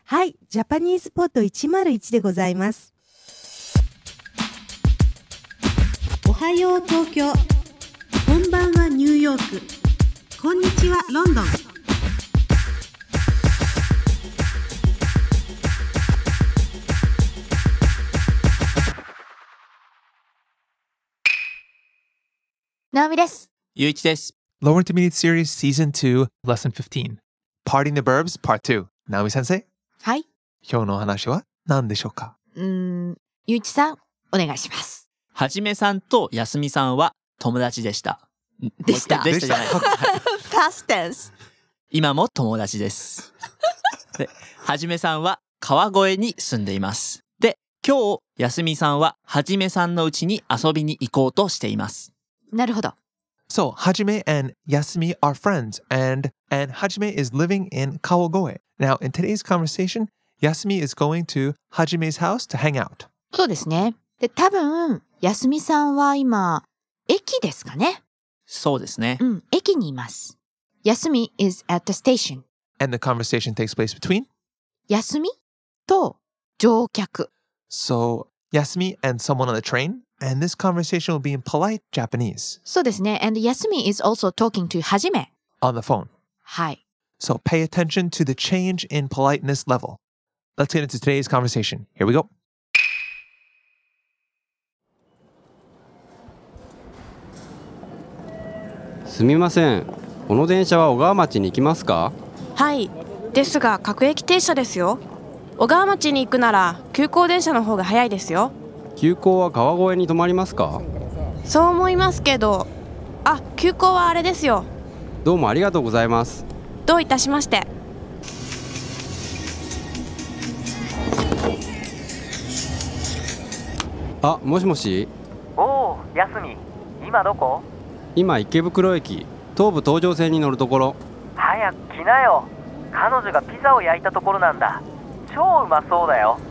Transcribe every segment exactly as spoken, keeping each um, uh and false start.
はい、ジャパニーズポットいちまるいちでございます。おはよう東京、こんばんはニューヨーク、こんにちはロンドン。 ナオミです。 ゆういちです。 Lower Intermediate Series Season two Lesson fifteen Parting the Verbs Part two ナオミ先生。 はい。 今日のお話は何でしょうか？ うーん、ゆういちさんお願いします。 はじめさんとやすみさんは友達でした。 でした。 でしたじゃない。 Past tense。 今も友達です。で、はじめさんは川越に住んでいます。で、今日やすみさんははじめさんの家に遊びに行こうとしています。 なるほど。 So, Hajime and Yasumi are friends, and, and Hajime is living in Kawagoe. Now, in today's conversation, Yasumi is going to Hajime's house to hang out. そうですね。で、多分、やすみさんは今、駅ですかね。 そうですね。 うん、駅にいます。やすみ is at the station. And the conversation takes place between? やすみと乗客。 So, Yasumi and someone on the train?And this conversation will be in polite Japanese. そうですね。And Yasumi is also talking to はじめ。 On the phone. はい。 So pay attention to the change in politeness level. Let's get into today's conversation. Here we go. すみません。この電車は小川町に行きますか？ はい。ですが各駅停車ですよ。小川町に行くなら急行電車の方が早いですよ。 急行は川越に止まりますか？ そう思いますけど、あ、急行はあれですよ。 どうもありがとうございます。 どういたしまして。 あ、もしもし。 おお、やすみ、今どこ？ 今池袋駅、東武東上線に乗るところ。 早く来なよ。彼女がピザを焼いたところなんだ。超うまそうだよ。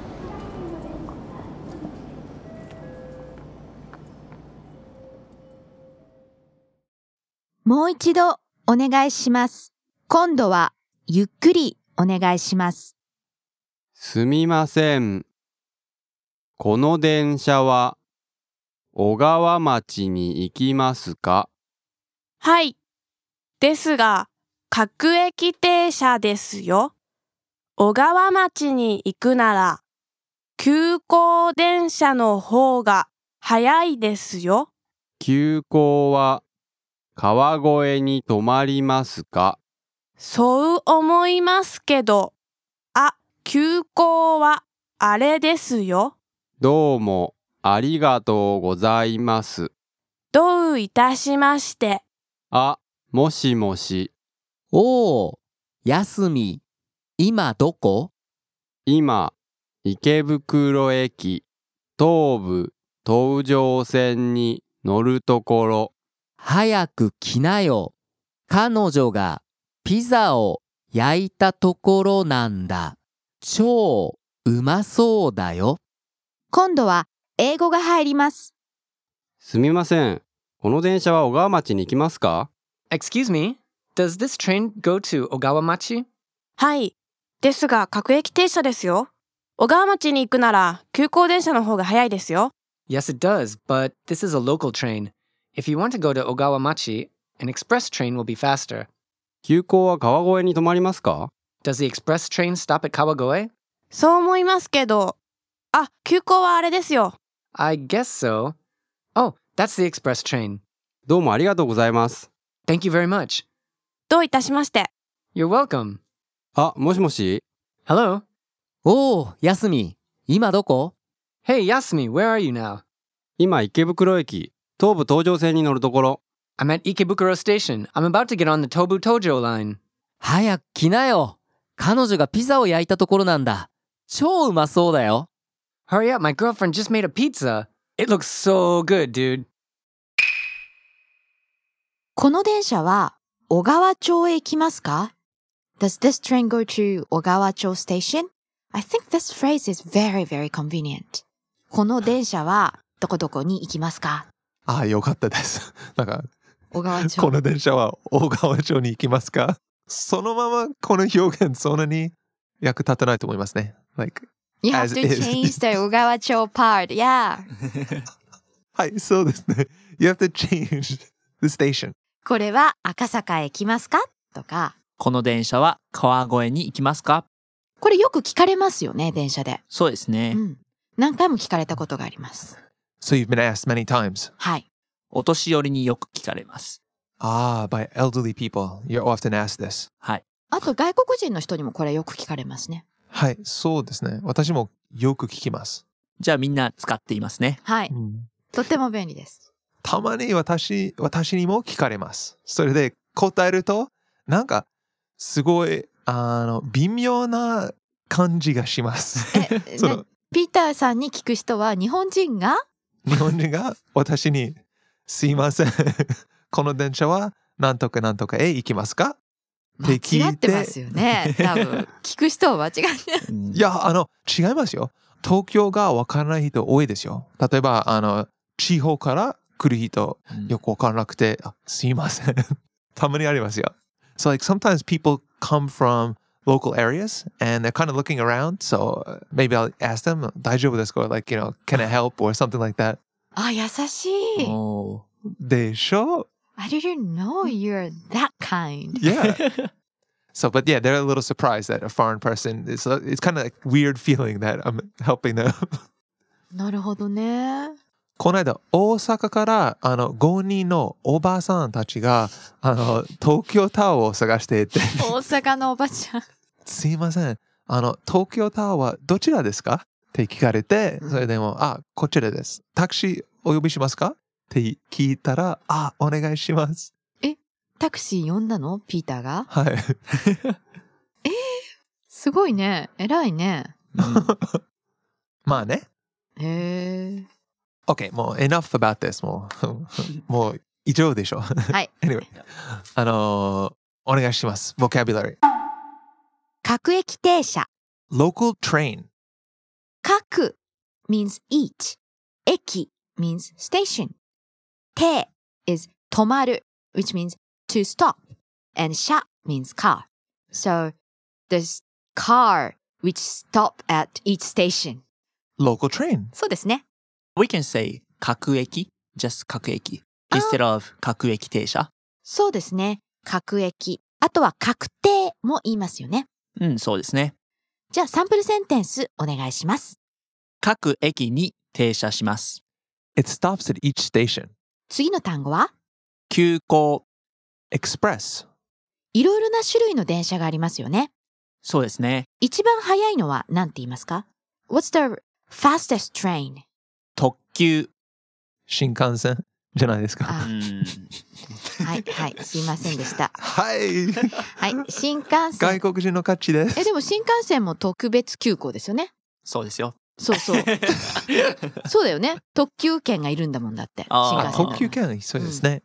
もう一度お願いします。今度はゆっくりお願いします。 すみません。この電車は小川町に行きますか？ はい。ですが各駅停車ですよ。小川町に行くなら急行電車の方が早いですよ。 急行は川越に止まりますか？ そう思いますけど、あ、急行はあれですよ。 どうもありがとうございます。 どういたしまして。 あ、もしもし。 おー、やすみ、今どこ？ 今、池袋駅、東武東上線に乗るところ。 早く来なよ。彼女がピザを焼いたところなんだ。超うまそうだよ。 今度は英語が入ります。 すみません。この電車は小川町に行きますか？ Excuse me, does this train go to Ogawamachi? はい。ですが各駅停車ですよ。小川町に行くなら急行電車の方が早いですよ。 Yes, it does, but this is a local train.If you want to go to Ogawamachi, an express train will be faster. 急行は川越に止まりますか？ Does the express train stop at Kawagoe? そう思いますけど、あ、急行はあれですよ。 I guess so. Oh, that's the express train. どうもありがとうございます。 Thank you very much. どういたしまして。 You're welcome. あ、もしもし。 Hello? おー、やすみ、今どこ？ Hey, Yasumi, where are you now? 今池袋駅、東武東上線に乗るところ。 I'm at Ikebukuro Station. I'm about to get on the Tobu Tojo line. 早く来なよ。彼女がピザを焼いたところなんだ。超うまそうだよ。 Hurry up, my girlfriend just made a pizza. It looks so good, dude. この電車は小川町へ行きますか？ Does this train go to 小川町 station? I think this phrase is very, very convenient. この電車はどこどこに行きますか？ ああ、よかったです。なんか、 小川町。 この電車は小川町に行きますか？そのままこの表現そんなに役立たないと思いますね。Like, You have as to is. change the 小川町 part. Yeah. はい、そうですね。You have to change the station. これは赤坂へ来ますかとか。 この電車は川越に行きますか？ これよく聞かれますよね、電車で。 そうですね。 うん。何回も聞かれたことがあります。 So you've been asked many times. はい。 お年寄りによく聞かれます。 Ah, by elderly people. You're often asked this. はい。 あと外国人の人にもこれよく聞かれますね。 はい、そうですね。私もよく聞きます。 じゃあみんな使っていますね。 はい。とても便利です。 たまに私、私にも聞かれます。それで答えると、なんか、すごい、あの、微妙な感じがします。 え、 そのね、ピーターさんに聞く人は日本人が日本人が私に、すいません。この電車はなんとかなんとかへ行きますかって聞いて。 間違ってますよね。多分。聞く人は間違ってうんいや、あの、違いますよ。東京がわからない人多いですよ。例えば、あの、地方から来る人、よくわからなくて、あ、すいません。たまにありますよ。So like sometimes people come from local areas and they're kind of looking around. So maybe I'll ask them, 大丈夫ですか? Like, you know, can I help or something like that. あ、優しい。 おーでしょ? I didn't know you're that kind. Yeah. So, but yeah, they're a little surprised that a foreign person, it's, it's kind of like weird feeling that I'm helping them. なるほどね。 この間、大阪からあのごにんのおばあさんたちがあの東京タワーを探していて、 大阪のおばちゃん。 すいません、あの東京タワーはどちらですかって聞かれて、それでも、あ、こちらです。タクシーお呼びしますかって聞いたら、あ、お願いします。 え、タクシー呼んだのピーターが？ はい。 えー、すごいね。偉いね。 まあね。 へえ。 OK、もう enough about this. もう、もう以上でしょ。 はい。 anyway、あのー、お願いします。vocabulary。 各駅停車。 local train。 各 means each. 駅 means station. 停 is 止まる which means to stop. And 車 means car. So there's car which stop at each station. local train。 そうですね。 We can say 各駅 just 各駅 instead of 各駅停車。 そうですね。各駅。あとは確定も言いますよね。 うん、そうですね。 じゃあサンプルセンテンスお願いします。 各駅に停車します。 It stops at each station。 次の単語は急行。 express。 いろいろな種類の電車がありますよね。 そうですね。 一番速いのは何て言いますか？ What's the fastest train? 特急。 新幹線じゃないですか。 あうんはいはい、すいませんでした。 はい。 はい、新幹線。 外国人の勝ちです。 え、でも新幹線も特別急行ですよね。 そうですよ。 そうそう。そうだよね。特急券がいるんだもんだって。 あー新幹線。 特急券、そうですね。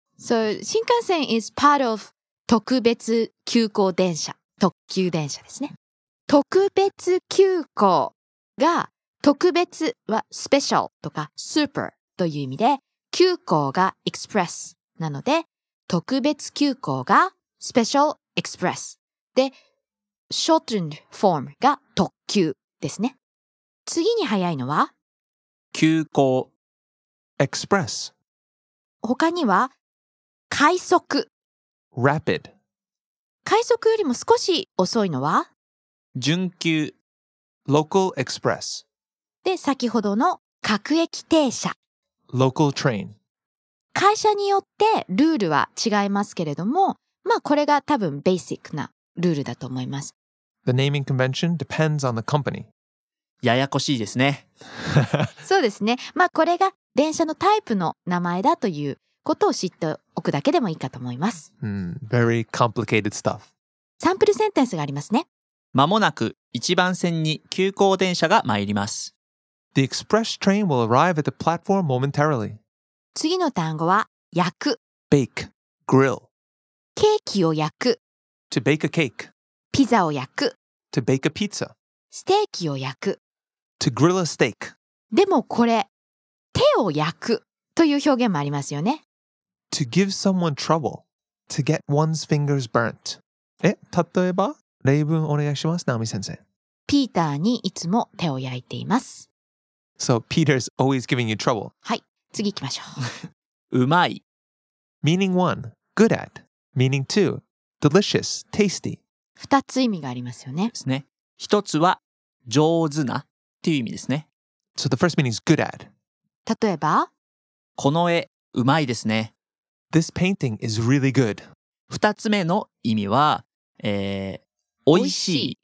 So 新幹線 is part of 特別急行電車。特急電車ですね。特別急行が特別は special とか super という意味で、急行が express なので、特別急行が special express で、shortened form が特急ですね。次に早いのは急行。 express。 他には快速。 rapid。 快速よりも少し遅いのは準急。 local express。 で、先ほどの各駅停車。 local train。 会社によってルールは違いますけれども、まあこれが多分ベーシックなルールだと思います。 The naming convention depends on the company。 ややこしいですね。 そうですね。まあこれが電車のタイプの名前だということを知っておくだけでもいいかと思います。 Mm, very complicated stuff。 サンプルセンテンスがありますね。 まもなく一番線に急行電車が参ります。 The express train will arrive at the platform momentarily。 次の単語は焼く。 bake。grill。 ケーキを焼く。 to bake a cake。 ピザを焼く。 to bake a pizza。 ステーキを焼く。 to grill a steak。 でもこれ、手を焼くという表現もありますよね。 to give someone trouble。to get one's fingers burnt。え、例えば例文お願いします、ナオミ先生。 ピーターにいつも手を焼いています。 So Peter's always giving you trouble. はい、次行きましょう。うまい。 Meaning one, good at. Meaning two, delicious, tasty. 二つ意味がありますよね。 ですね。一つは上手なっていう意味ですね。 So the first meaning is good at. 例えば、 この絵うまいですね。 This painting is really good. 二つ目の意味は、えー、おいしい。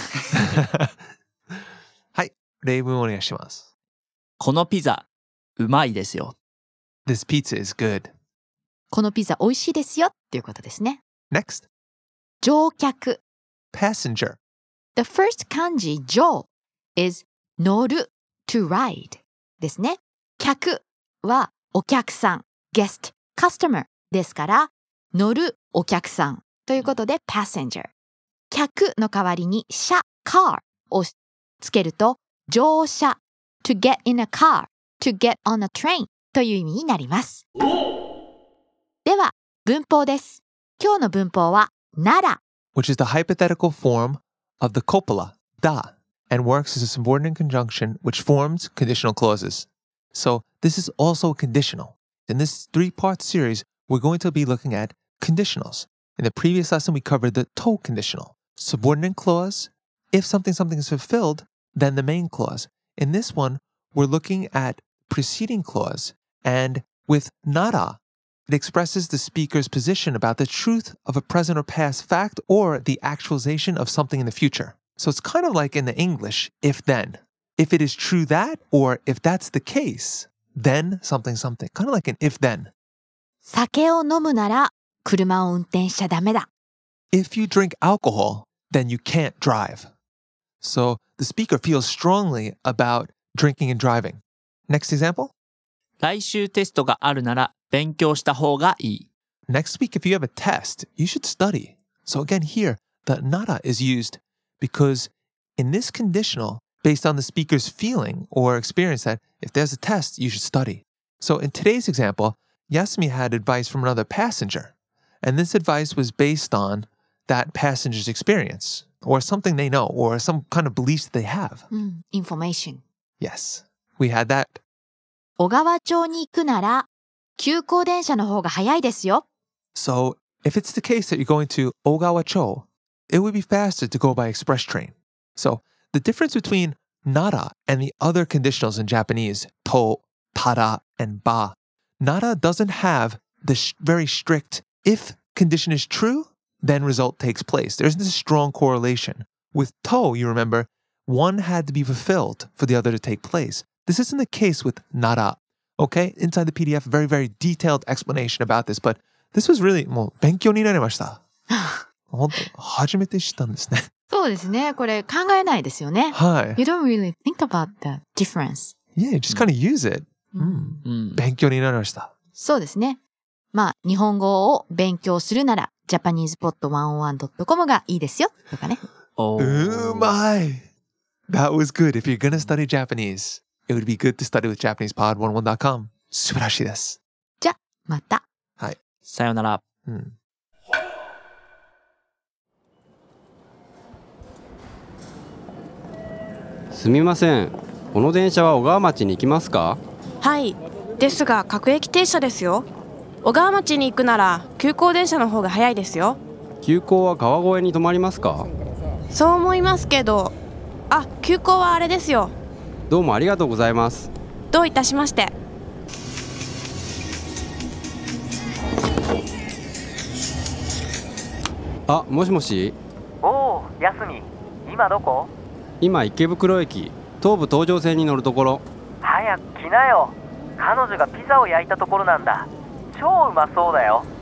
はい、例文お願いします。 このピザうまいですよ。 This pizza is good. このピザ美味しいですよっていうことですね。 Next, 乗客。 passenger. The first 漢字乗 is 乗る to ride ですね。客はお客さん、guest, customer ですから乗るお客さんということで passenger。客の代わりに車 car をつけると乗車 to get in a car, to get on a train という意味になります。では文法です。今日の文法はなら which is the hypothetical form of the copula, da, and works as a subordinate conjunction which forms conditional clauses. So this is also conditional. In this three-part series, we're going to be looking at conditionals. In the previous lesson, we covered the to conditional, subordinate clause. If something something is fulfilled, then the main clause. In this one, we're looking at preceding clause, and with nara, it expresses the speaker's position about the truth of a present or past fact or the actualization of something in the future. So it's kind of like in the English, if then. If it is true that, or if that's the case, then something something. Kind of like an if then. 酒を飲むなら車を運転しちゃダメだ。 If you drink alcohol, then you can't drive. So the speaker feels strongly about drinking and driving. Next example. 来週テストがあるなら勉強した方がいい。 Next week, if you have a test, you should study. So again here, the nara is used because in this conditional, based on the speaker's feeling or experience that if there's a test, you should study. So in today's example, Yasumi had advice from another passenger. And this advice was based on that passenger's experience or something they know or some kind of beliefs that they have. Mm, information. Yes, we had that. 小川町に行くなら急行電車の方が早いですよ。 So if it's the case that you're going to Ogawa-cho, it would be faster to go by express train. So the difference between nara and the other conditionals in Japanese, to, tara, and ba, nara doesn't have the sh- very strict, if condition is true, then result takes place. There isn't a strong correlation. With to, you remember, one had to be fulfilled for the other to take place. This isn't the case with nara. Okay? Inside the P D F, very, very detailed explanation about this, but this was really, もう勉強になりました。本当、初めて知ったんですね。 そうですね。これ考えないですよね。 はい。 You don't really think about the difference. Yeah, you just kind of use it. うん。うん、勉強になりました。 そうですね。まあ、日本語を勉強するなら、ジャパニーズポッドひゃくいちドットコム がいいですよ。とかね。 うまい。That was good. If you're gonna study Japanese, it would be good to study with Japanese pod ひゃくいちドットコム. 素晴らしいです。 じゃ、また。 はい。 さよなら。 うん。 すみません。この電車は小川町に行きますか？ はい。ですが各駅停車ですよ。小川町に行くなら急行電車の方が早いですよ。 急行は川越に止まりますか？ そう思いますけど、あ、急行はあれですよ。 どうもありがとうございます。 どういたしまして。 あ、もしもし。 おお、やすみ、今どこ？ 今池袋駅、東武東上線に乗るところ。 早く来なよ。彼女がピザを焼いたところなんだ。超うまそうだよ。